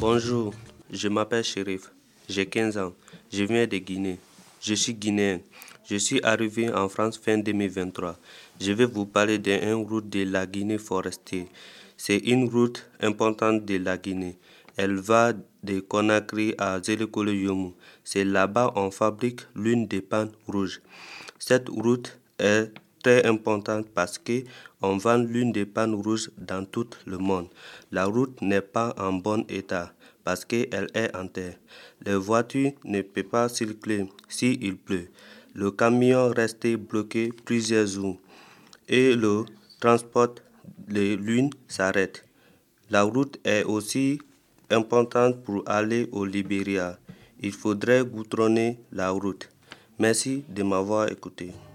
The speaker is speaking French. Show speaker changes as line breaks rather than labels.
Bonjour, je m'appelle Chérif, j'ai 15 ans, je viens de Guinée. Je suis guinéen. Je suis arrivé en France fin 2023. Je vais vous parler d'une route de la Guinée forestière. C'est une route importante de la Guinée. Elle va de Conakry à Zélikolo-Yomou. C'est là-bas qu'on fabrique l'une des pains rouges. Cette route est très importante parce qu'on vend l'une des pannes rouges dans tout le monde. La route n'est pas en bon état parce qu'elle est en terre. Les voitures ne peuvent pas circuler s'il pleut. Le camion reste bloqué plusieurs jours et le transport de l'une s'arrête. La route est aussi importante pour aller au Libéria. Il faudrait goudronner la route. Merci de m'avoir écouté.